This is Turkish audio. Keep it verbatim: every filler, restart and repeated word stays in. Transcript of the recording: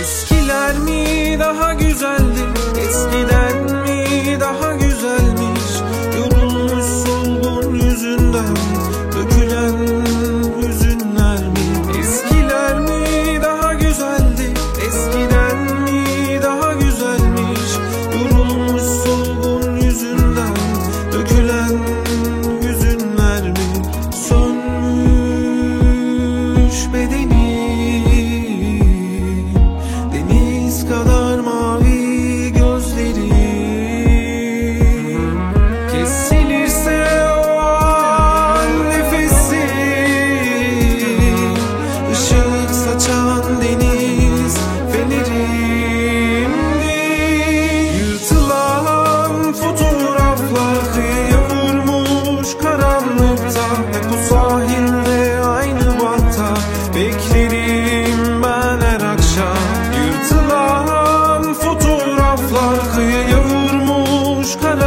Eskiler mi daha güzeldi, eskiden mi daha güzelmiş? Yorulmuş solgun yüzünden dökülen hüzünler mi? Eskiler mi daha güzeldi, eskiden mi daha güzelmiş? Yorulmuş solgun yüzünden dökülen hüzünler mi? Sönmüş bedeni kadar mavi gözlerim, kesilirse o an nefesim, ışık saçan deniz fenerimdi. Yırtılan fotoğraflar kıyıya vurmuş karanlıkta, hep bu sahilde aynı bankta beklerim ben her akşam. Yırtılan fotoğraflar kıyıya vurmuş karanlıkta,